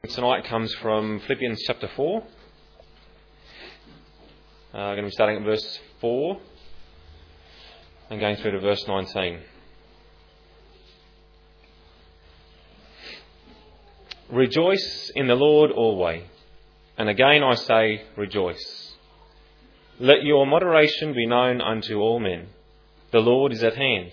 Tonight comes from Philippians chapter 4. Going to be starting at verse 4 and going through to verse 19. Rejoice in the Lord always, and again I say rejoice. Let your moderation be known unto all men. The Lord is at hand.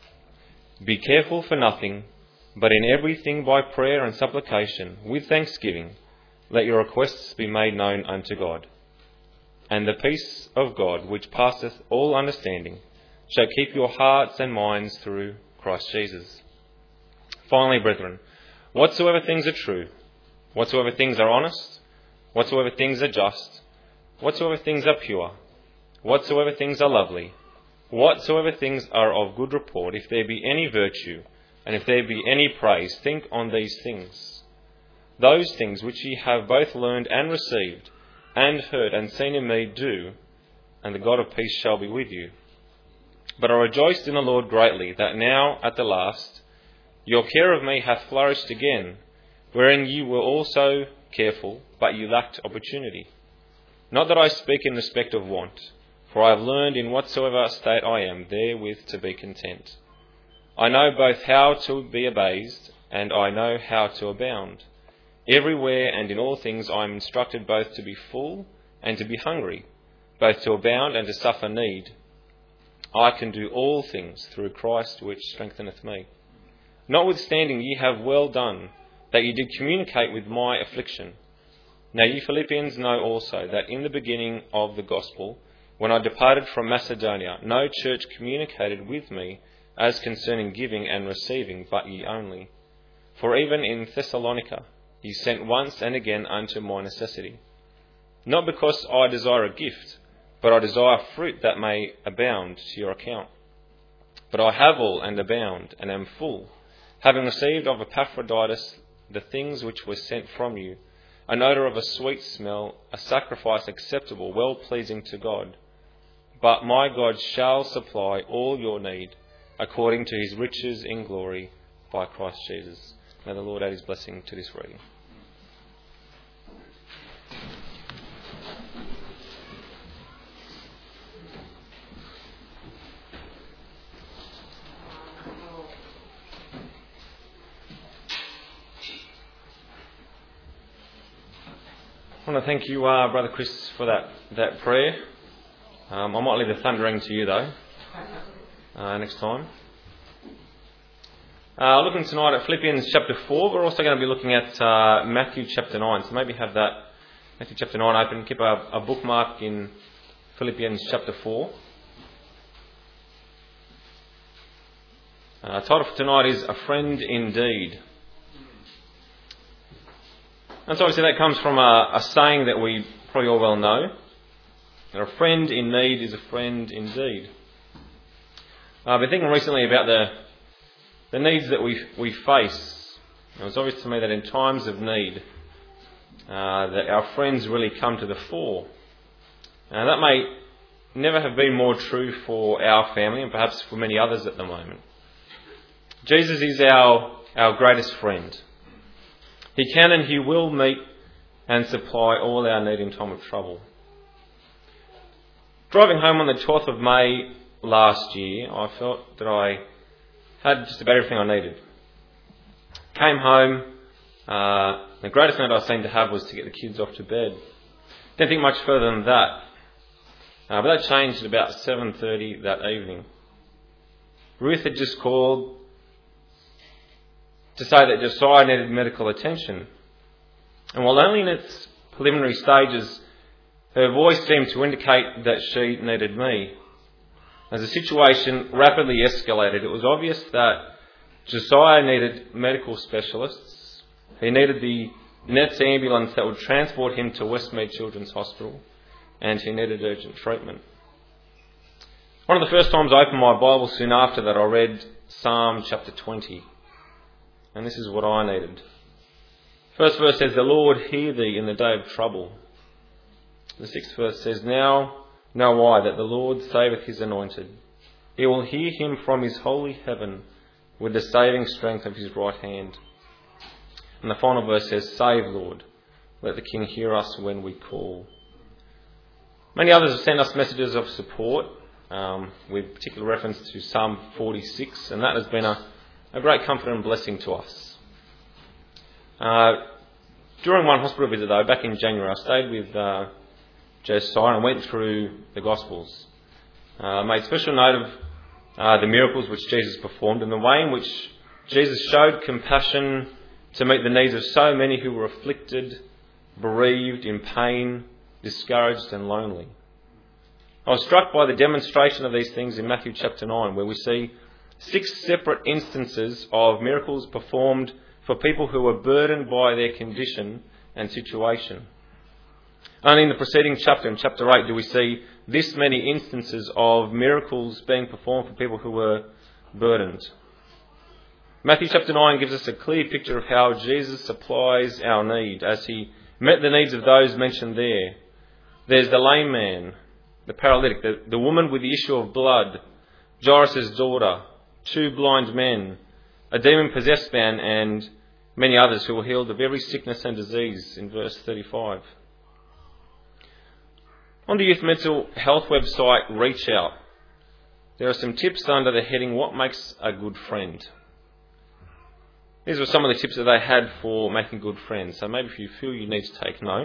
Be careful for nothing, but in everything by prayer and supplication, with thanksgiving, let your requests be made known unto God. And the peace of God, which passeth all understanding, shall keep your hearts and minds through Christ Jesus. Finally, brethren, whatsoever things are true, whatsoever things are honest, whatsoever things are just, whatsoever things are pure, whatsoever things are lovely, whatsoever things are of good report, if there be any virtue, and if there be any praise, think on these things. Those things which ye have both learned and received, and heard and seen in me, do, and the God of peace shall be with you. But I rejoiced in the Lord greatly, that now, at the last, your care of me hath flourished again, wherein ye were also careful, but ye lacked opportunity. Not that I speak in respect of want, for I have learned in whatsoever state I am, therewith to be content. I know both how to be abased, and I know how to abound. Everywhere and in all things I am instructed both to be full and to be hungry, both to abound and to suffer need. I can do all things through Christ which strengtheneth me. Notwithstanding ye have well done, that ye did communicate with my affliction. Now ye Philippians know also that in the beginning of the gospel, when I departed from Macedonia, no church communicated with me as concerning giving and receiving, but ye only. For even in Thessalonica ye sent once and again unto my necessity. Not because I desire a gift, but I desire fruit that may abound to your account. But I have all and abound, and am full, having received of Epaphroditus the things which were sent from you, an odour of a sweet smell, a sacrifice acceptable, well pleasing to God. But my God shall supply all your need, according to his riches in glory by Christ Jesus. May the Lord add his blessing to this reading. I want to thank you, Brother Chris, for that prayer. I might leave the thundering to you, though, next time. Looking tonight at Philippians chapter 4, we're also going to be looking at Matthew chapter 9. So maybe have that Matthew chapter 9 open. Keep a bookmark in Philippians chapter 4. Title for tonight is A Friend Indeed. And so obviously that comes from a saying that we probably all well know. That a friend in need is a friend indeed. I've been thinking recently about the needs that we face. It was obvious to me that in times of need, that our friends really come to the fore. Now that may never have been more true for our family, and perhaps for many others at the moment. Jesus is our greatest friend. He can and he will meet and supply all our need in time of trouble. Driving home on the 12th of May last year, I felt that I had just about everything I needed. Came home, the greatest need I seemed to have was to get the kids off to bed. Didn't think much further than that. But that changed at about 7:30 that evening. Ruth had just called to say that Josiah needed medical attention. And while only in its preliminary stages, her voice seemed to indicate that she needed me. As the situation rapidly escalated, it was obvious that Josiah needed medical specialists. He needed the Nets ambulance that would transport him to Westmead Children's Hospital, and he needed urgent treatment. One of the first times I opened my Bible soon after that, I read Psalm chapter 20. And this is what I needed. First verse says, "The Lord hear thee in the day of trouble." The 6th verse says, "Now know I that the Lord saveth his anointed. He will hear him from his holy heaven with the saving strength of his right hand." And the final verse says, "Save, Lord. Let the King hear us when we call." Many others have sent us messages of support, with particular reference to Psalm 46, and that has been a great comfort and blessing to us. During one hospital visit, though, back in January, I stayed with Josiah and went through the Gospels. I made special note of the miracles which Jesus performed and the way in which Jesus showed compassion to meet the needs of so many who were afflicted, bereaved, in pain, discouraged and lonely. I was struck by the demonstration of these things in Matthew chapter 9, where we see 6 separate instances of miracles performed for people who were burdened by their condition and situation. Only in the preceding chapter, in chapter 8, do we see this many instances of miracles being performed for people who were burdened. Matthew chapter 9 gives us a clear picture of how Jesus supplies our need as he met the needs of those mentioned there. There's the lame man, the paralytic, the woman with the issue of blood, Jairus' daughter, 2 blind men, a demon-possessed man, and many others who were healed of every sickness and disease in verse 35. On the Youth Mental Health website, Reach Out, there are some tips under the heading, "What makes a good friend?" These were some of the tips that they had for making good friends. So maybe if you feel you need to take note.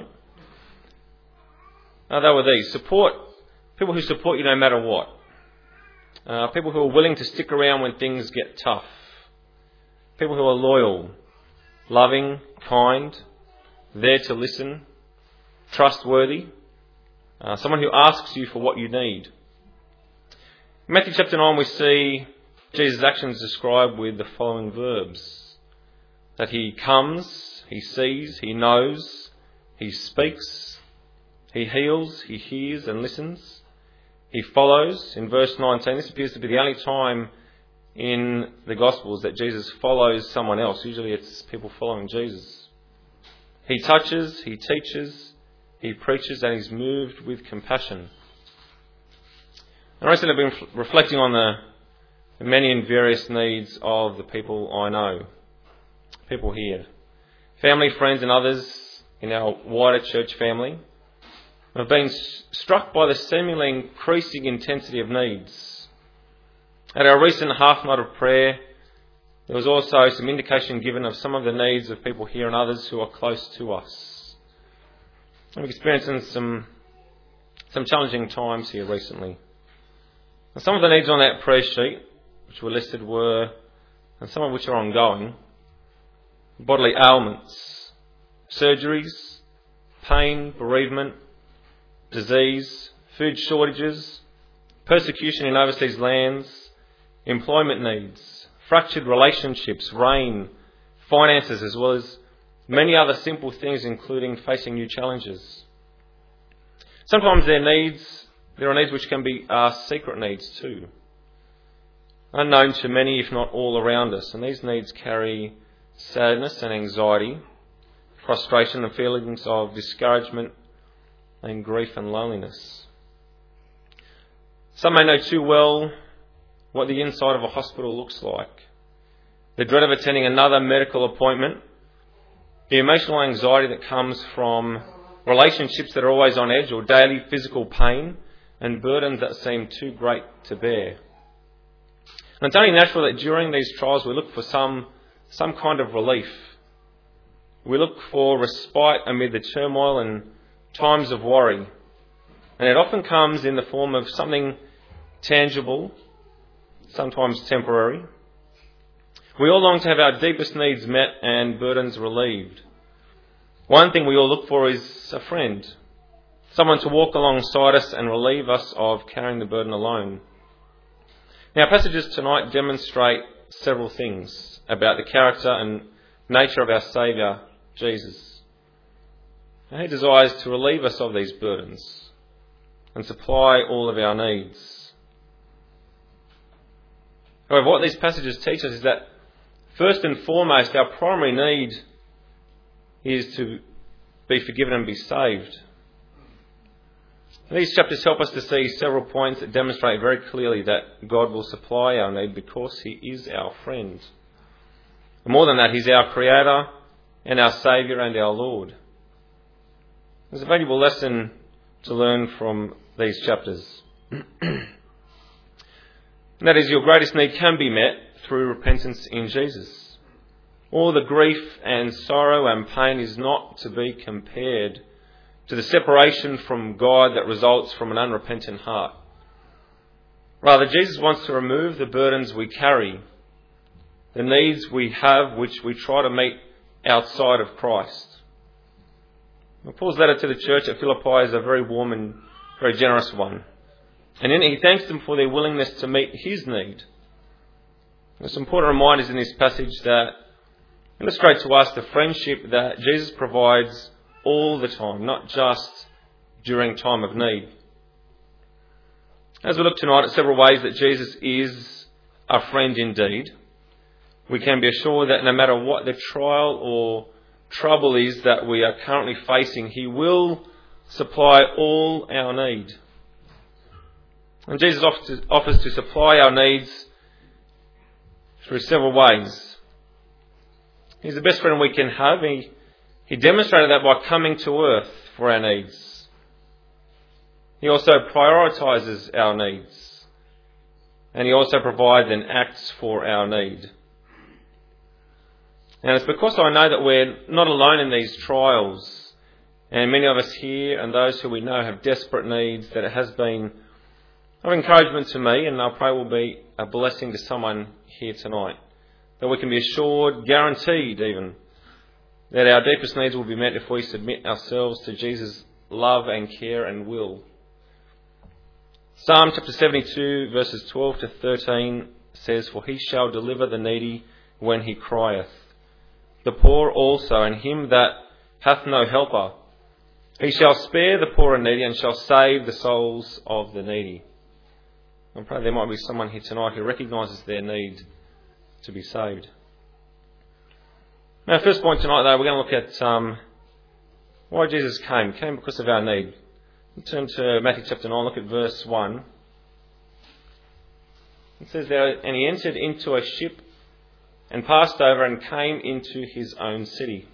They were these. People who support you no matter what. People who are willing to stick around when things get tough. People who are loyal, loving, kind, there to listen, trustworthy. Someone who asks you for what you need. In Matthew chapter 9 we see Jesus' actions described with the following verbs. That he comes, he sees, he knows, he speaks, he heals, he hears and listens. He follows. In verse 19, this appears to be the only time in the Gospels that Jesus follows someone else. Usually it's people following Jesus. He touches, he teaches, he preaches, and he's moved with compassion. And recently I've been reflecting on the many and various needs of the people I know. People here. Family, friends and others in our wider church family. I've been struck by the seemingly increasing intensity of needs. At our recent half night of prayer, there was also some indication given of some of the needs of people here and others who are close to us. I'm experiencing some challenging times here recently. And some of the needs on that prayer sheet, which were listed, were, and some of which are ongoing, bodily ailments, surgeries, pain, bereavement, disease, food shortages, persecution in overseas lands, employment needs, fractured relationships, rain, finances, as well as many other simple things, including facing new challenges. Sometimes there are needs which can be secret needs too, unknown to many, if not all around us, and these needs carry sadness and anxiety, frustration and feelings of discouragement and grief and loneliness. Some may know too well what the inside of a hospital looks like. The dread of attending another medical appointment, the emotional anxiety that comes from relationships that are always on edge, or daily physical pain and burdens that seem too great to bear. And it's only natural that during these trials we look for some kind of relief. We look for respite amid the turmoil and times of worry. And it often comes in the form of something tangible, sometimes temporary. We all long to have our deepest needs met and burdens relieved. One thing we all look for is a friend, someone to walk alongside us and relieve us of carrying the burden alone. Now, passages tonight demonstrate several things about the character and nature of our Saviour, Jesus. And he desires to relieve us of these burdens and supply all of our needs. However, what these passages teach us is that first and foremost, our primary need is to be forgiven and be saved. These chapters help us to see several points that demonstrate very clearly that God will supply our need because he is our friend. And more than that, he's our creator, and our Saviour and our Lord. There's a valuable lesson to learn from these chapters. And that is, your greatest need can be met through repentance in Jesus. All the grief and sorrow and pain is not to be compared to the separation from God that results from an unrepentant heart. Rather, Jesus wants to remove the burdens we carry, the needs we have which we try to meet outside of Christ. Now, Paul's letter to the church at Philippi is a very warm and very generous one. And in it he thanks them for their willingness to meet his need. There's some important reminders in this passage that illustrate to us the friendship that Jesus provides all the time, not just during time of need. As we look tonight at several ways that Jesus is a friend indeed, we can be assured that no matter what the trial or trouble is that we are currently facing, he will supply all our need. And Jesus offers to supply our needs through several ways. He's the best friend we can have. He demonstrated that by coming to earth for our needs. He also prioritises our needs. And he also provides and acts for our need. And it's because I know that we're not alone in these trials. And many of us here and those who we know have desperate needs, that it has been of encouragement to me, and I pray will be a blessing to someone here tonight. That we can be assured, guaranteed even, that our deepest needs will be met if we submit ourselves to Jesus' love and care and will. Psalm chapter 72 verses 12 to 13 says, "For he shall deliver the needy when he crieth, the poor also, and him that hath no helper. He shall spare the poor and needy, and shall save the souls of the needy." I pray there might be someone here tonight who recognises their need to be saved. Now, first point tonight, though, we're going to look at why Jesus came. He came because of our need. Turn to Matthew chapter 9, look at verse 1. It says there, "And he entered into a ship and passed over and came into his own city."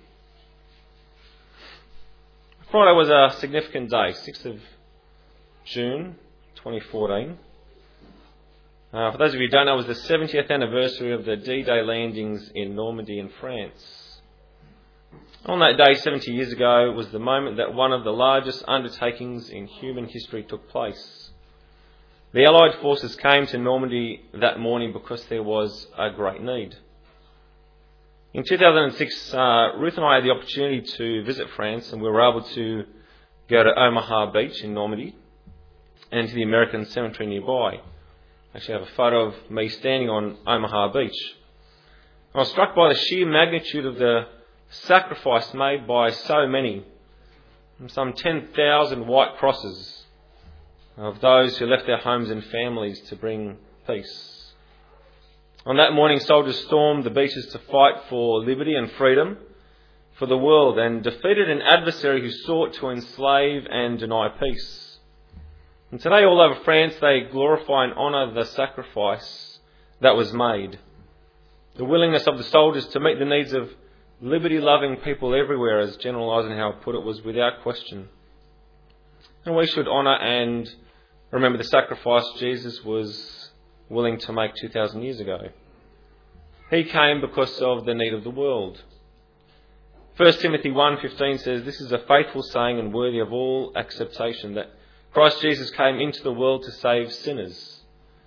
Friday was a significant day, 6th of June 2014. For those of you who don't know, it was the 70th anniversary of the D-Day landings in Normandy in France. On that day, 70 years ago, was the moment that one of the largest undertakings in human history took place. The Allied forces came to Normandy that morning because there was a great need. In 2006, Ruth and I had the opportunity to visit France, and we were able to go to Omaha Beach in Normandy and to the American cemetery nearby. I actually have a photo of me standing on Omaha Beach. I was struck by the sheer magnitude of the sacrifice made by so many, some 10,000 white crosses of those who left their homes and families to bring peace. On that morning, soldiers stormed the beaches to fight for liberty and freedom for the world, and defeated an adversary who sought to enslave and deny peace. And today, all over France, they glorify and honour the sacrifice that was made. The willingness of the soldiers to meet the needs of liberty-loving people everywhere, as General Eisenhower put it, was without question. And we should honour and remember the sacrifice Jesus was willing to make 2,000 years ago. He came because of the need of the world. 1 Timothy 1:15 says, "This is a faithful saying and worthy of all acceptation, that Christ Jesus came into the world to save sinners."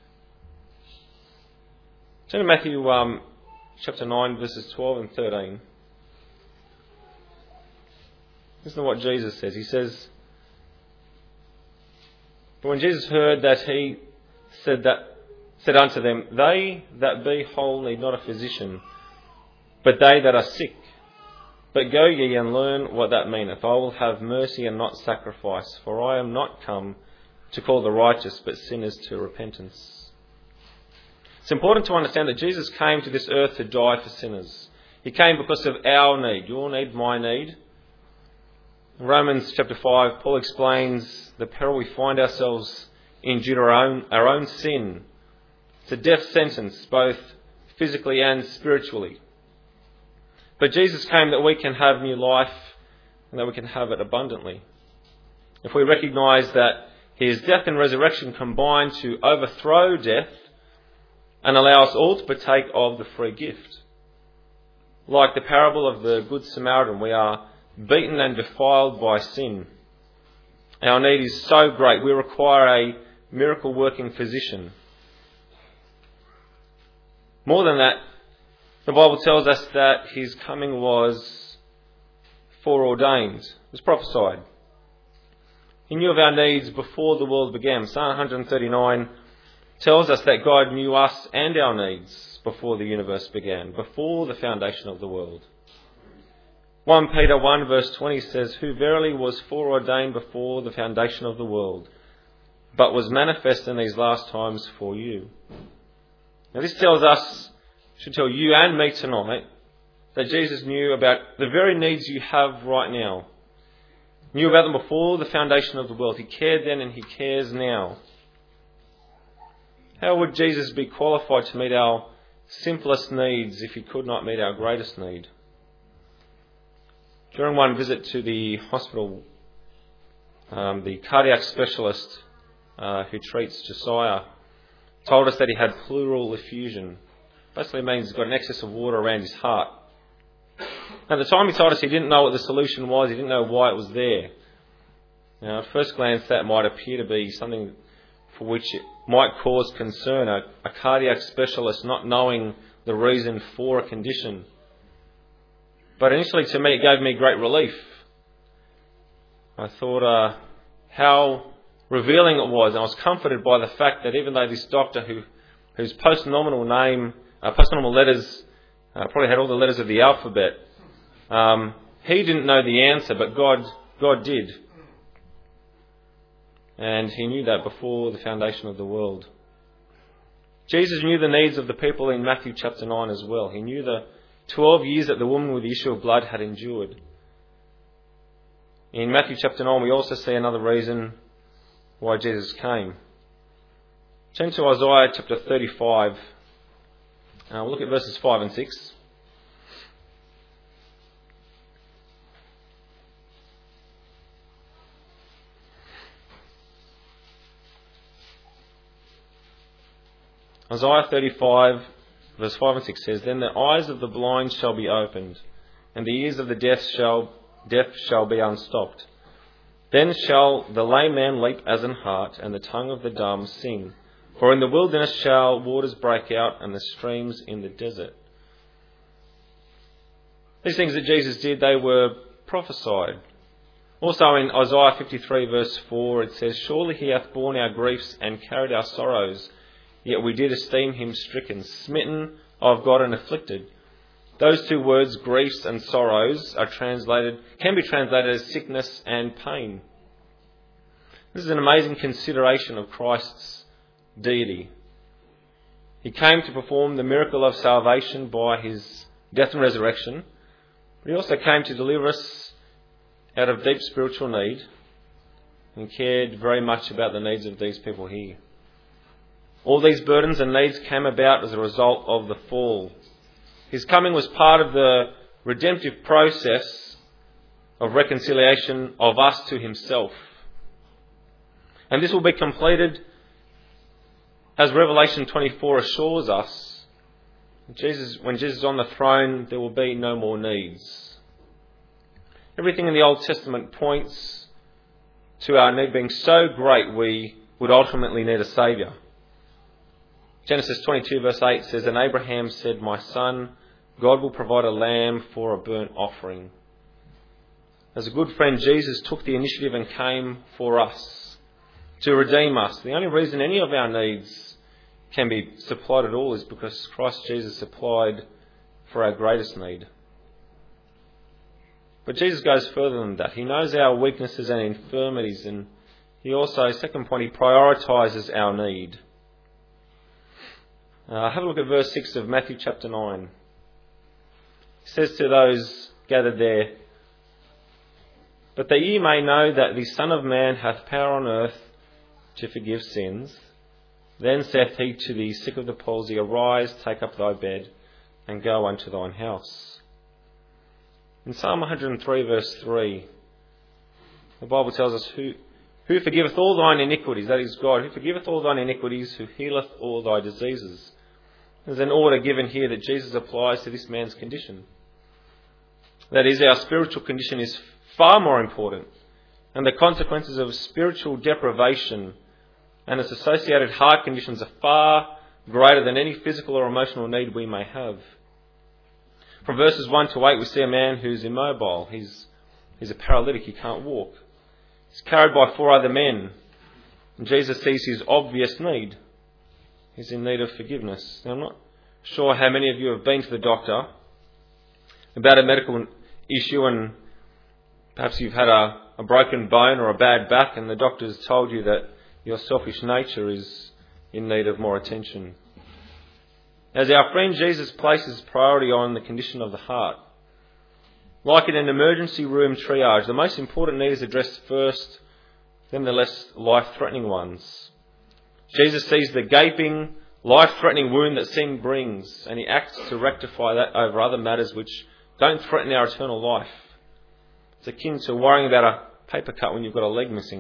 Turn to Matthew chapter 9, verses 12 and 13. Listen to what Jesus says. He says, "But when Jesus heard that, he said unto them, They that be whole need not a physician, but they that are sick. But go ye and learn what that meaneth. I will have mercy and not sacrifice, for I am not come to call the righteous, but sinners to repentance." It's important to understand that Jesus came to this earth to die for sinners. He came because of our need, your need, my need. In Romans chapter 5, Paul explains the peril we find ourselves in due to our own sin. It's a death sentence, both physically and spiritually. But Jesus came that we can have new life and that we can have it abundantly. If we recognise that his death and resurrection combine to overthrow death and allow us all to partake of the free gift. Like the parable of the Good Samaritan, we are beaten and defiled by sin. Our need is so great, we require a miracle-working physician. More than that, the Bible tells us that his coming was foreordained, was prophesied. He knew of our needs before the world began. Psalm 139 tells us that God knew us and our needs before the universe began, before the foundation of the world. 1 Peter 1 verse 20 says, "Who verily was foreordained before the foundation of the world, but was manifest in these last times for you." Now this tells us, should tell you and me tonight, that Jesus knew about the very needs you have right now. Knew about them before the foundation of the world. He cared then and he cares now. How would Jesus be qualified to meet our simplest needs if he could not meet our greatest need? During one visit to the hospital, the cardiac specialist who treats Josiah told us that he had pleural effusion. Basically means he's got an excess of water around his heart. At the time he told us he didn't know what the solution was, he didn't know why it was there. Now at first glance that might appear to be something for which it might cause concern, a cardiac specialist not knowing the reason for a condition. But initially to me it gave me great relief. I thought how revealing it was, and I was comforted by the fact that even though this doctor whose post-nominal letters probably had all the letters of the alphabet, he didn't know the answer, but God did. And he knew that before the foundation of the world. Jesus knew the needs of the people in Matthew chapter 9 as well. He knew the 12 years that the woman with the issue of blood had endured. In Matthew chapter 9 we also see another reason why Jesus came. Turn to Isaiah chapter 35. We'll look at verses 5 and 6. Isaiah 35 verse 5 and 6 says, "Then the eyes of the blind shall be opened, and the ears of the deaf shall be unstopped. Then shall the lame man leap as an hart, and the tongue of the dumb sing. For in the wilderness shall waters break out, and the streams in the desert." These things that Jesus did, they were prophesied. Also in Isaiah 53 verse 4 it says, "Surely he hath borne our griefs and carried our sorrows, yet we did esteem him stricken, smitten of God and afflicted." Those two words, griefs and sorrows, can be translated as sickness and pain. This is an amazing consideration of Christ's deity. He came to perform the miracle of salvation by his death and resurrection, but he also came to deliver us out of deep spiritual need and cared very much about the needs of these people here. All these burdens and needs came about as a result of the fall. His coming was part of the redemptive process of reconciliation of us to himself. And this will be completed, as Revelation 24 assures us, when Jesus is on the throne, there will be no more needs. Everything in the Old Testament points to our need being so great we would ultimately need a Saviour. Genesis 22 verse 8 says, "And Abraham said, My son, God will provide a lamb for a burnt offering." As a good friend, Jesus took the initiative and came for us, to redeem us. The only reason any of our needs can be supplied at all is because Christ Jesus supplied for our greatest need. But Jesus goes further than that. He knows our weaknesses and infirmities, and he also, second point, he prioritises our need. Have a look at verse 6 of Matthew chapter 9. He says to those gathered there, "But that ye may know that the Son of Man hath power on earth to forgive sins, then saith he to the sick of the palsy, Arise, take up thy bed, and go unto thine house." In Psalm 103 verse 3, the Bible tells us, Who forgiveth all thine iniquities, that is God, who forgiveth all thine iniquities, who healeth all thy diseases. There's an order given here that Jesus applies to this man's condition. That is, our spiritual condition is far more important, and the consequences of spiritual deprivation and its associated heart conditions are far greater than any physical or emotional need we may have. From verses 1 to 8 we see a man who's immobile. He's a paralytic, he can't walk. He's carried by 4 other men. And Jesus sees his obvious need. He's in need of forgiveness. Now, I'm not sure how many of you have been to the doctor about a medical issue, and perhaps you've had a broken bone or a bad back, and the doctor's told you that your selfish nature is in need of more attention. As our friend Jesus places priority on the condition of the heart. Like in an emergency room triage, the most important need is addressed first, then the less life-threatening ones. Jesus sees the gaping, life-threatening wound that sin brings, and he acts to rectify that over other matters which don't threaten our eternal life. It's akin to worrying about a paper cut when you've got a leg missing.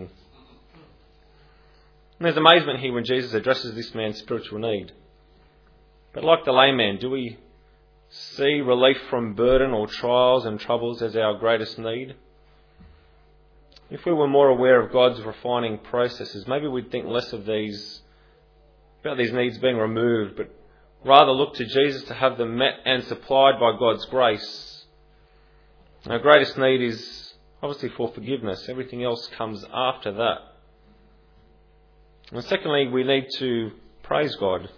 And there's amazement here when Jesus addresses this man's spiritual need. But like the layman, do we see relief from burden or trials and troubles as our greatest need? If we were more aware of God's refining processes, maybe we'd think less of these needs being removed, but rather look to Jesus to have them met and supplied by God's grace. Our greatest need is obviously for forgiveness. Everything else comes after that. And secondly, we need to praise God.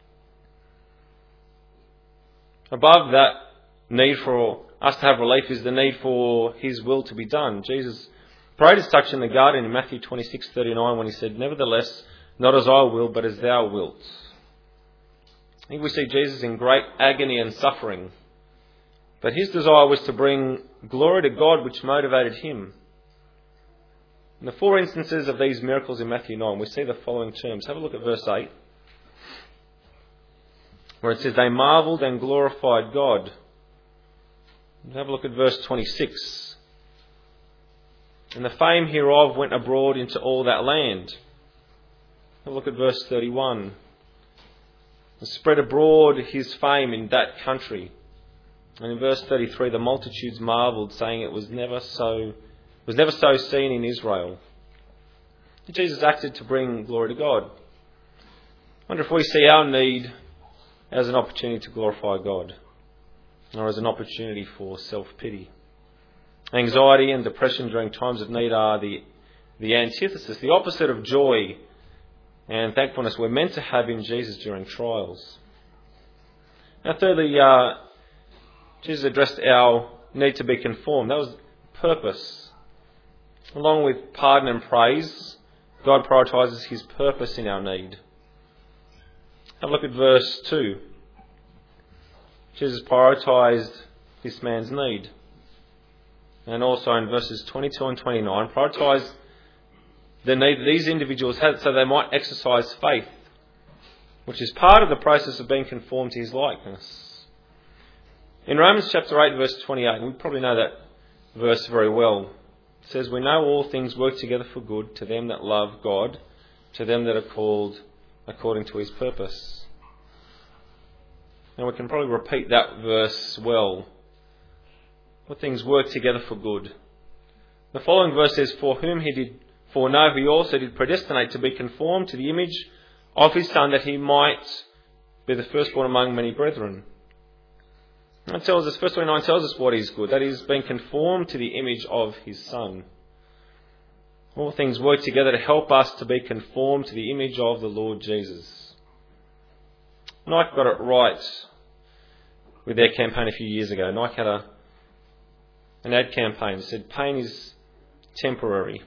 Above that need for us to have relief is the need for His will to be done. Jesus prayed as such in the garden in Matthew 26:39 when He said, "Nevertheless, not as I will, but as thou wilt." I think we see Jesus in great agony and suffering. But His desire was to bring glory to God, which motivated Him. In the 4 instances of these miracles in Matthew 9, we see the following terms. Have a look at verse 8. Where it says, they marvelled and glorified God. Have a look at verse 26. And the fame hereof went abroad into all that land. Have a look at verse 31. And spread abroad His fame in that country. And in verse 33, the multitudes marvelled, saying it was never so seen in Israel. Jesus acted to bring glory to God. I wonder if we see our need as an opportunity to glorify God, or as an opportunity for self-pity. Anxiety and depression during times of need are the antithesis, the opposite of joy and thankfulness we're meant to have in Jesus during trials. Now thirdly, Jesus addressed our need to be conformed. That was purpose. Along with pardon and praise, God prioritises His purpose in our need. Have a look at verse 2. Jesus prioritised this man's need. And also in verses 22 and 29, prioritised the need that these individuals had so they might exercise faith, which is part of the process of being conformed to His likeness. In Romans chapter 8 verse 28, we probably know that verse very well. It says, we know all things work together for good to them that love God, to them that are called according to His purpose. Now we can probably repeat that verse well. What things work together for good? The following verse says, for whom He did foreknow, He also did predestinate to be conformed to the image of His Son, that He might be the firstborn among many brethren. That tells us, verse 29 tells us what is good. That is, being conformed to the image of His Son. All things work together to help us to be conformed to the image of the Lord Jesus. Nike got it right with their campaign a few years ago. Nike had an ad campaign that said, pain is temporary.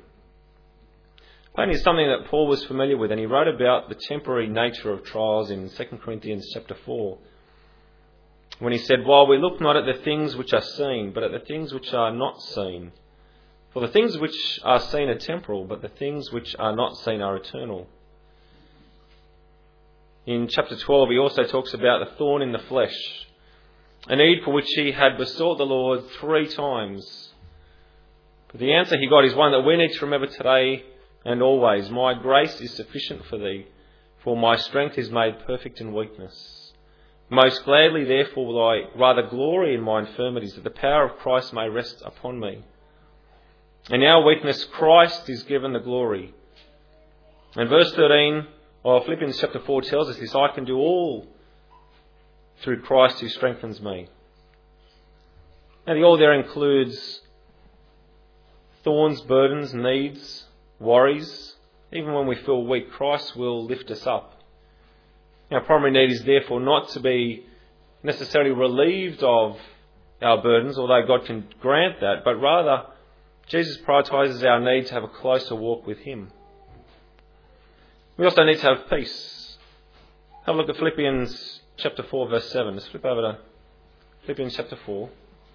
Pain is something that Paul was familiar with, and he wrote about the temporary nature of trials in 2 Corinthians chapter 4. When he said, while we look not at the things which are seen, but at the things which are not seen. For the things which are seen are temporal, but the things which are not seen are eternal. In chapter 12, he also talks about the thorn in the flesh. a need for which he had besought the Lord 3 times. But the answer he got is one that we need to remember today and always. My grace is sufficient for thee, for my strength is made perfect in weakness. Most gladly, therefore, will I rather glory in my infirmities, that the power of Christ may rest upon me. In our weakness, Christ is given the glory. And verse 13 of Philippians chapter 4 tells us this: I can do all through Christ who strengthens me. Now the all there includes thorns, burdens, needs, worries. Even when we feel weak, Christ will lift us up. Our primary need is therefore not to be necessarily relieved of our burdens, although God can grant that, but rather Jesus prioritises our need to have a closer walk with him. We also need to have peace. Have a look at Philippians chapter 4 verse 7. Let's flip over to Philippians chapter 4.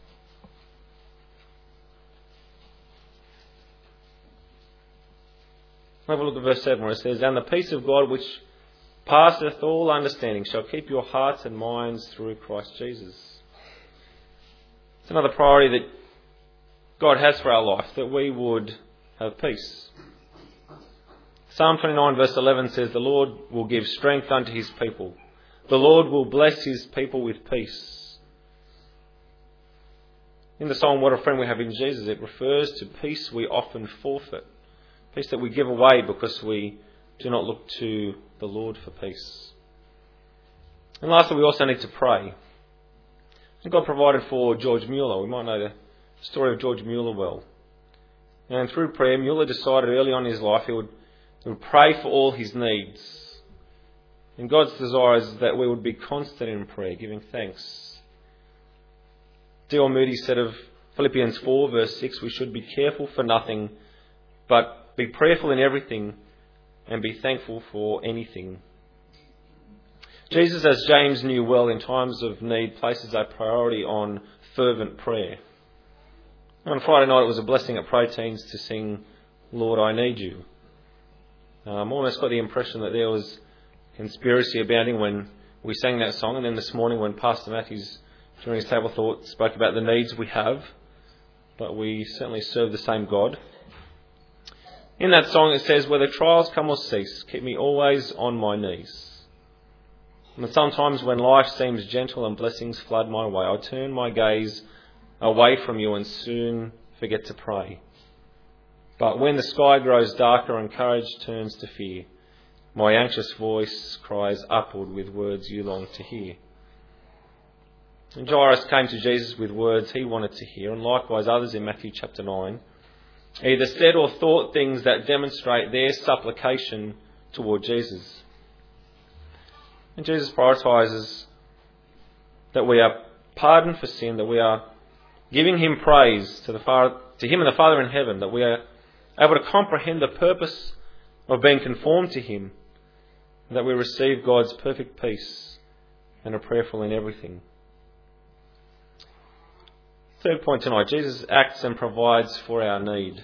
Have a look at verse 7 where it says, And the peace of God which passeth all understanding shall keep your hearts and minds through Christ Jesus. It's another priority that God has for our life, that we would have peace. Psalm 29 verse 11 says, The Lord will give strength unto his people. The Lord will bless his people with peace. In the song, What a Friend We Have in Jesus, it refers to peace we often forfeit. Peace that we give away because we do not look to the Lord for peace. And lastly, we also need to pray. And God provided for George Mueller. We might know the story of George Mueller well. And through prayer, Mueller decided early on in his life he would pray for all his needs. And God's desire is that we would be constant in prayer, giving thanks. D.L. Moody said of Philippians 4 verse 6, we should be careful for nothing, but be prayerful in everything and be thankful for anything. Jesus, as James knew well, in times of need, places a priority on fervent prayer. On Friday night, it was a blessing at Proteins to sing, Lord, I Need You. I almost got the impression that there was conspiracy abounding when we sang that song, and then this morning when Pastor Matthews, during his table thought, spoke about the needs we have, but we certainly serve the same God. In that song it says, whether trials come or cease, keep me always on my knees. And sometimes when life seems gentle and blessings flood my way, I turn my gaze away from you and soon forget to pray. But when the sky grows darker and courage turns to fear, my anxious voice cries upward with words you long to hear. And Jairus came to Jesus with words he wanted to hear, and likewise others in Matthew chapter 9 either said or thought things that demonstrate their supplication toward Jesus. And Jesus prioritises that we are pardoned for sin, that we are giving him praise to him and the Father in heaven, that we are able to comprehend the purpose of being conformed to him, and that we receive God's perfect peace and are prayerful in everything. Third point tonight, Jesus acts and provides for our need.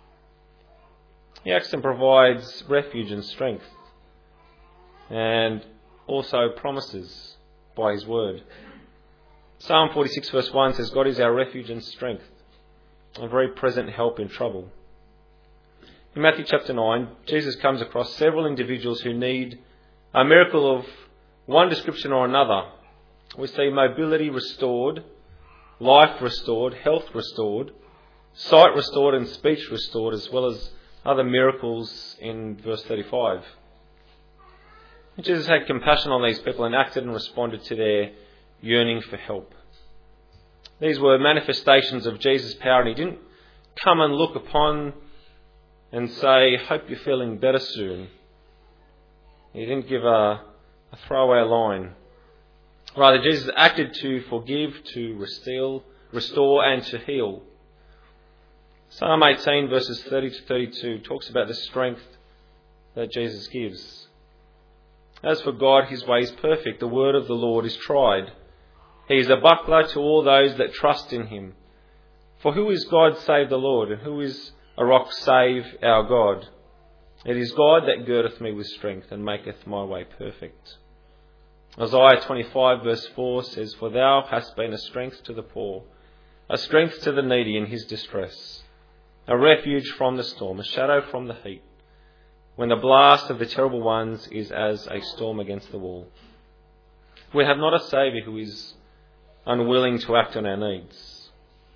He acts and provides refuge and strength, and also promises by his word. Psalm 46 verse 1 says, God is our refuge and strength, a very present help in trouble. In Matthew chapter 9, Jesus comes across several individuals who need a miracle of one description or another. We see mobility restored, life restored, health restored, sight restored and speech restored, as well as other miracles in verse 35. And Jesus had compassion on these people and acted and responded to their yearning for help. These were manifestations of Jesus' power, and he didn't come and look upon and say, hope you're feeling better soon. He didn't give a throwaway line. Rather, Jesus acted to forgive, to restore and to heal. Psalm 18 verses 30 to 32 talks about the strength that Jesus gives. As for God, his way is perfect. The word of the Lord is tried. He is a buckler to all those that trust in him. For who is God save the Lord? And who is a rock save our God? It is God that girdeth me with strength and maketh my way perfect. Isaiah 25 verse 4 says, "For thou hast been a strength to the poor, a strength to the needy in his distress, a refuge from the storm, a shadow from the heat, when the blast of the terrible ones is as a storm against the wall." We have not a Saviour who is unwilling to act on our needs.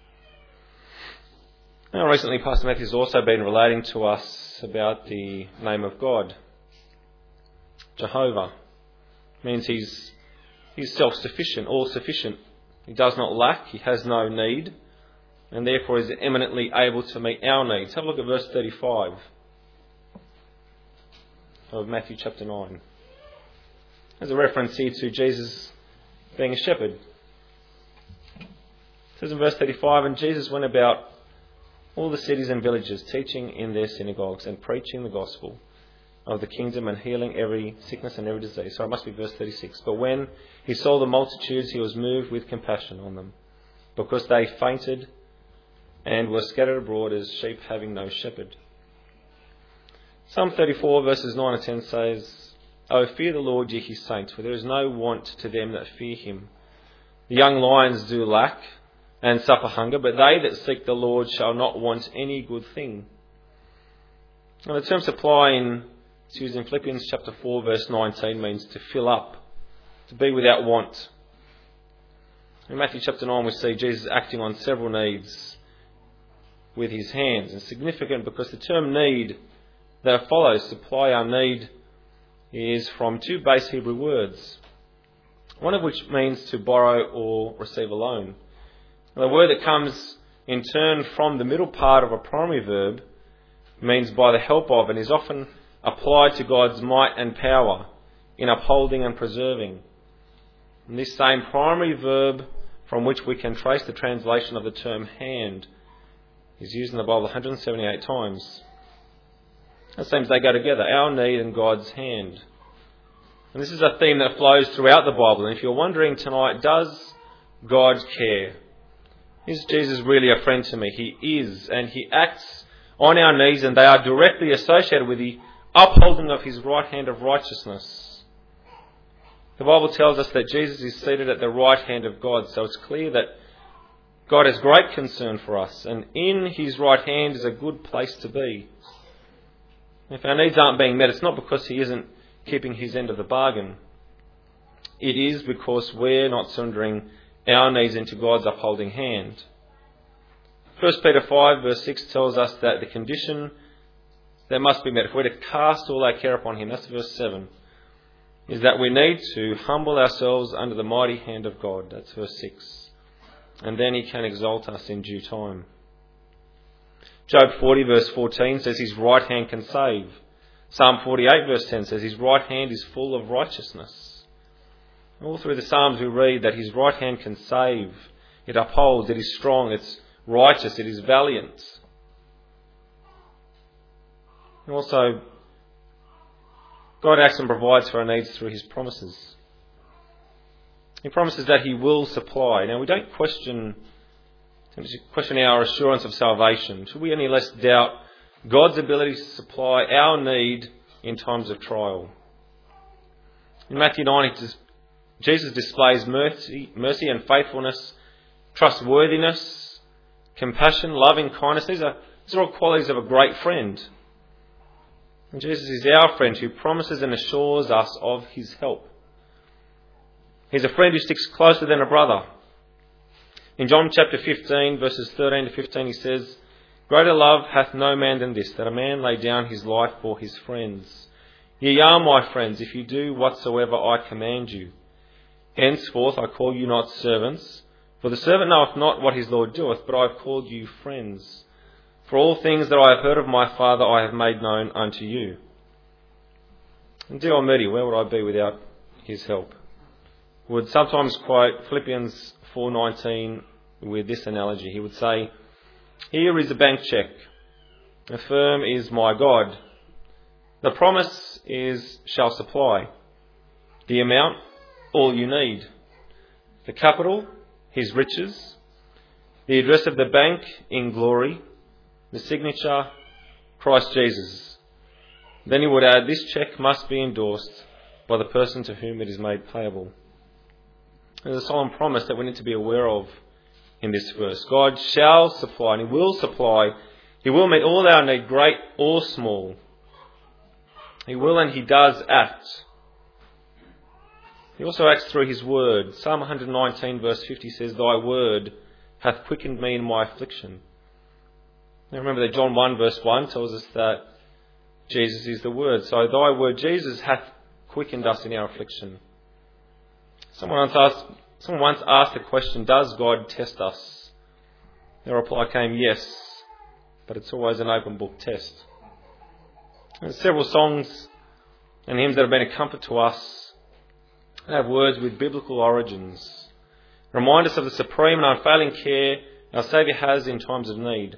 Now, recently, Pastor Matthew has also been relating to us about the name of God. Jehovah means he's self-sufficient, all-sufficient. He does not lack, he has no need, and therefore is eminently able to meet our needs. Have a look at verse 35 of Matthew chapter 9. There's a reference here to Jesus being a shepherd. It says in verse 35, "And Jesus went about all the cities and villages, teaching in their synagogues and preaching the gospel of the kingdom and healing every sickness and every disease." So it must be verse 36. "But when he saw the multitudes, he was moved with compassion on them, because they fainted and were scattered abroad as sheep having no shepherd." Psalm 34 verses 9 and 10 says, "O fear the Lord, ye his saints, for there is no want to them that fear him. The young lions do lack and suffer hunger, but they that seek the Lord shall not want any good thing." Now the term supply it's used in Philippians chapter 4 verse 19 means to fill up, to be without want. In Matthew chapter 9 we see Jesus acting on several needs with his hands. It's significant because the term need that follows, supply our need, is from two base Hebrew words, one of which means to borrow or receive a loan. The word that comes in turn from the middle part of a primary verb means by the help of, and is often applied to God's might and power in upholding and preserving. And this same primary verb, from which we can trace the translation of the term hand, is used in the Bible 178 times. It seems they go together, our need and God's hand. And this is a theme that flows throughout the Bible. And if you're wondering tonight, does God care? Is Jesus really a friend to me? He is, and he acts on our needs, and they are directly associated with the upholding of his right hand of righteousness. The Bible tells us that Jesus is seated at the right hand of God, so it's clear that God has great concern for us, and in his right hand is a good place to be. If our needs aren't being met, it's not because he isn't keeping his end of the bargain. It is because we're not surrendering our needs into God's upholding hand. 1 Peter 5 verse 6 tells us that the condition that must be met, if we're to cast all our care upon him, that's verse 7, is that we need to humble ourselves under the mighty hand of God, that's verse 6, and then he can exalt us in due time. Job 40 verse 14 says his right hand can save. Psalm 48 verse 10 says his right hand is full of righteousness. All through the Psalms we read that his right hand can save, it upholds, it is strong, it's righteous, it is valiant. And also, God acts and provides for our needs through his promises. He promises that he will supply. Now we don't question our assurance of salvation. Should we any less doubt God's ability to supply our need in times of trial? In Matthew 9, Jesus displays mercy and faithfulness, trustworthiness, compassion, loving kindness. These are all qualities of a great friend. And Jesus is our friend who promises and assures us of his help. He's a friend who sticks closer than a brother. In John chapter 15, verses 13 to 15, he says, "Greater love hath no man than this, that a man lay down his life for his friends. Ye are my friends, if you do whatsoever I command you. Henceforth I call you not servants, for the servant knoweth not what his Lord doeth, but I have called you friends. For all things that I have heard of my Father I have made known unto you." And dear old Moody, where would I be without his help? Would sometimes quote Philippians 4:19 with this analogy. He would say, "Here is a bank cheque. The firm is my God. The promise is shall supply. The amount, all you need. The capital, his riches. The address of the bank, in glory. The signature, Christ Jesus." Then he would add, "This cheque must be endorsed by the person to whom it is made payable. There's a solemn promise that we need to be aware of in this verse. God shall supply, and He will supply. He will meet all our need, great or small. He will and He does act. He also acts through His word. Psalm 119 verse 50 says, Thy word hath quickened me in my affliction. Now remember that John 1 verse 1 tells us that Jesus is the word. So Thy word, Jesus, hath quickened us in our affliction. Someone once asked the question, does God test us? The reply came, yes, but it's always an open book test. There's several songs and hymns that have been a comfort to us. They have words with biblical origins. Remind us of the supreme and unfailing care our Saviour has in times of need.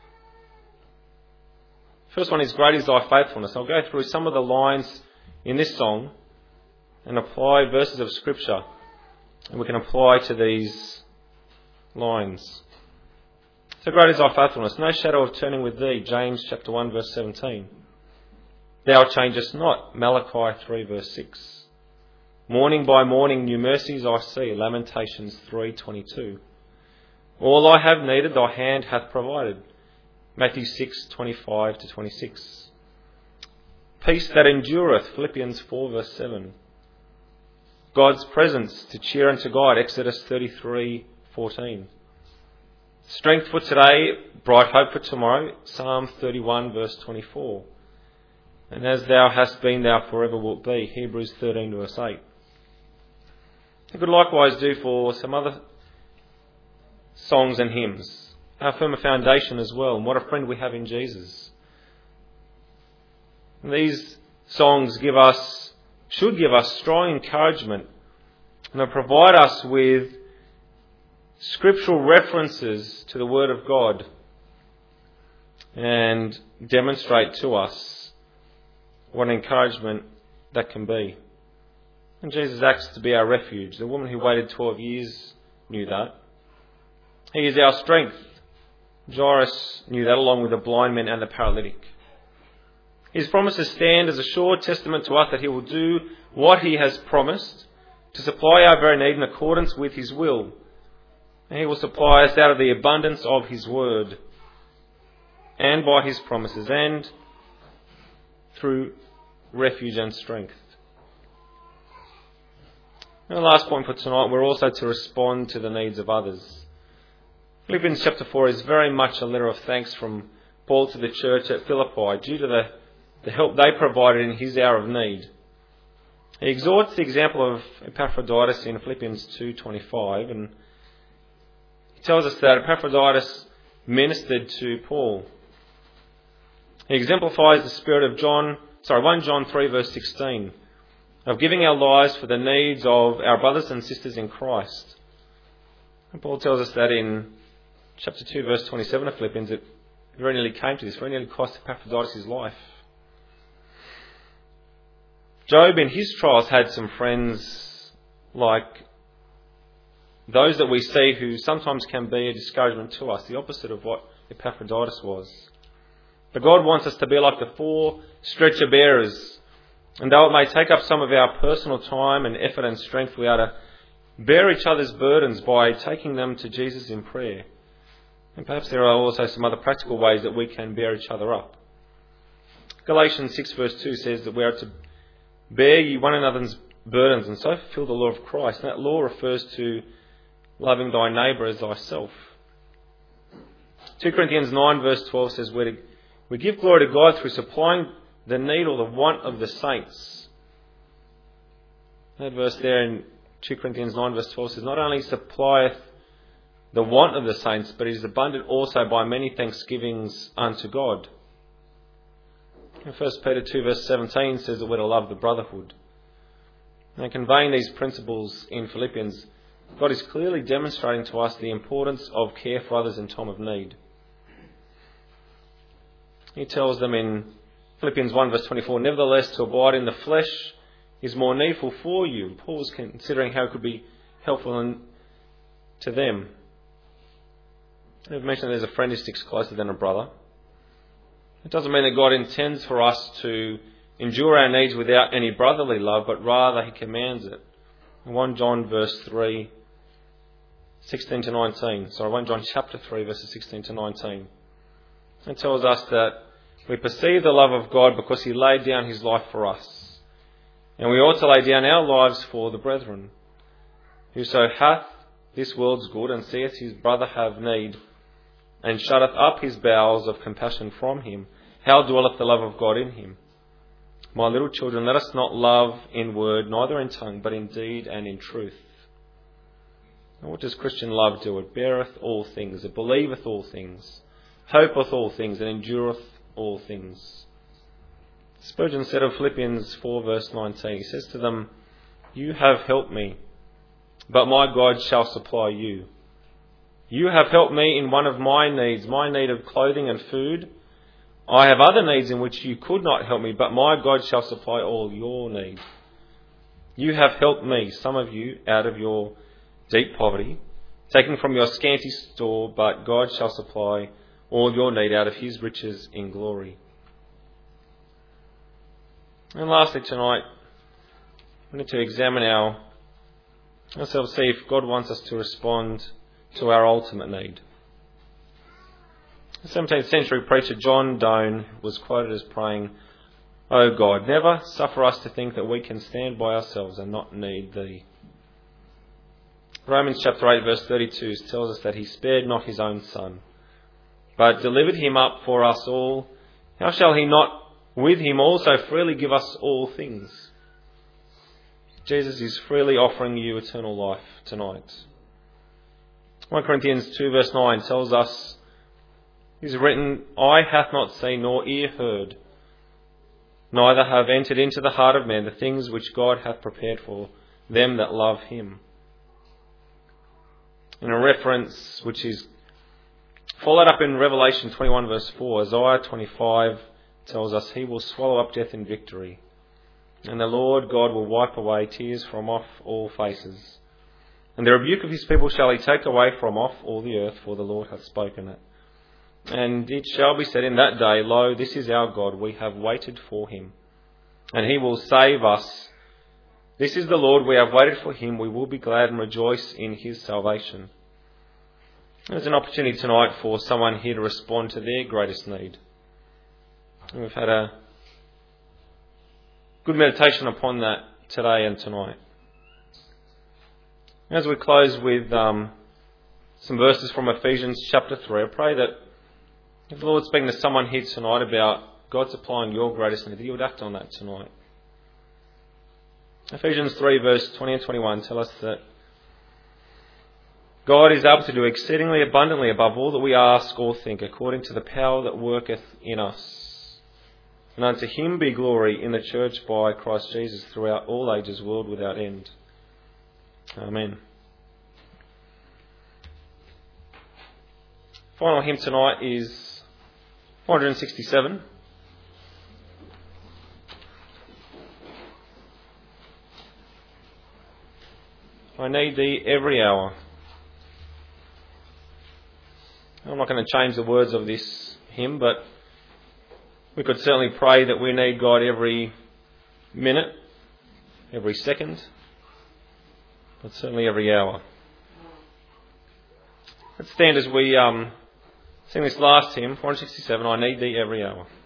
First one is, Great is Thy faithfulness. I'll go through some of the lines in this song and apply verses of Scripture, and we can apply to these lines. So great is Thy faithfulness, no shadow of turning with Thee, James chapter 1 verse 17. Thou changest not, Malachi 3 verse 6. Morning by morning new mercies I see, Lamentations 3:22. All I have needed Thy hand hath provided, Matthew 6:25-26. Peace that endureth, Philippians 4 verse 7. God's presence to cheer and to guide, Exodus 33:14. Strength for today, bright hope for tomorrow, Psalm 31 verse 24. And as Thou hast been, Thou forever wilt be, Hebrews 13 verse 8. I could likewise do for some other songs and hymns. Our firmer foundation as well, and what a friend we have in Jesus. And these songs should give us strong encouragement, and they provide us with scriptural references to the Word of God and demonstrate to us what encouragement that can be. And Jesus acts to be our refuge. The woman who waited 12 years knew that. He is our strength. Jairus knew that, along with the blind men and the paralytic. His promises stand as a sure testament to us that He will do what He has promised to supply our very need in accordance with His will. And He will supply us out of the abundance of His word and by His promises and through refuge and strength. And the last point for tonight, we're also to respond to the needs of others. Philippians chapter 4 is very much a letter of thanks from Paul to the church at Philippi due to the help they provided in his hour of need. He exhorts the example of Epaphroditus in Philippians 2:25, and he tells us that Epaphroditus ministered to Paul. He exemplifies the spirit of 1 John 3 verse 16, of giving our lives for the needs of our brothers and sisters in Christ. And Paul tells us that in chapter 2 verse 27 of Philippians, it very nearly came to this, very nearly cost Epaphroditus his life. Job in his trials had some friends like those that we see who sometimes can be a discouragement to us, the opposite of what Epaphroditus was. But God wants us to be like the 4 stretcher bearers. And though it may take up some of our personal time and effort and strength, we are to bear each other's burdens by taking them to Jesus in prayer. And perhaps there are also some other practical ways that we can bear each other up. Galatians 6 verse 2 says that we are to bear ye one another's burdens and so fulfill the law of Christ. And that law refers to loving thy neighbour as thyself. 2 Corinthians 9 verse 12 says we give glory to God through supplying the need or the want of the saints. That verse there in 2 Corinthians 9 verse 12 says, not only supplieth the want of the saints, but it is abundant also by many thanksgivings unto God. And 1 Peter 2 verse 17 says that we're to love the brotherhood. Now, conveying these principles in Philippians, God is clearly demonstrating to us the importance of care for others in time of need. He tells them in Philippians 1 verse 24, nevertheless to abide in the flesh is more needful for you. Paul was considering how it could be helpful to them. I've mentioned there's a friend who sticks closer than a brother. It doesn't mean that God intends for us to endure our needs without any brotherly love, but rather he commands it. 1 John verse 3, 16 to 19. Sorry, 1 John chapter 3 verses 16 to 19. It tells us that we perceive the love of God because he laid down his life for us. And we ought to lay down our lives for the brethren. Whoso hath this world's good, and seeth his brother have need, and shutteth up his bowels of compassion from him, how dwelleth the love of God in him? My little children, let us not love in word, neither in tongue, but in deed and in truth. And what does Christian love do? It beareth all things, it believeth all things, hopeth all things, and endureth all things. Spurgeon said of Philippians 4 verse 19, he says to them, you have helped me, but my God shall supply you. You have helped me in one of my needs, my need of clothing and food. I have other needs in which you could not help me, but my God shall supply all your need. You have helped me, some of you, out of your deep poverty, taking from your scanty store, but God shall supply all your need out of his riches in glory. And lastly tonight, we need to examine ourselves, see if God wants us to respond to our ultimate need. The 17th century preacher John Donne was quoted as praying, "O God, never suffer us to think that we can stand by ourselves and not need Thee." Romans chapter 8 verse 32 tells us that He spared not His own Son, but delivered Him up for us all. How shall He not with Him also freely give us all things? Jesus is freely offering you eternal life tonight. 1 Corinthians 2 verse 9 tells us, it is written, "Eye hath not seen nor ear heard, neither have entered into the heart of man the things which God hath prepared for them that love Him." In a reference which is followed up in Revelation 21 verse 4, Isaiah 25 tells us, "He will swallow up death in victory, and the Lord God will wipe away tears from off all faces. And the rebuke of His people shall He take away from off all the earth, for the Lord hath spoken it. And it shall be said in that day, Lo, this is our God, we have waited for Him, and He will save us. This is the Lord, we have waited for Him, we will be glad and rejoice in His salvation." There's an opportunity tonight for someone here to respond to their greatest need. And we've had a good meditation upon that today and tonight. As we close with some verses from Ephesians chapter 3, I pray that if the Lord's speaking to someone here tonight about God supplying your greatest need, that you would act on that tonight. Ephesians 3 verse 20 and 21 tell us that God is able to do exceedingly abundantly above all that we ask or think, according to the power that worketh in us. And unto Him be glory in the church by Christ Jesus throughout all ages, world without end. Amen. Final hymn tonight is 467. I need Thee every hour. I'm not going to change the words of this hymn, but we could certainly pray that we need God every minute, every second, but certainly every hour. Let's stand as we sing this last hymn, 467, I need Thee every hour.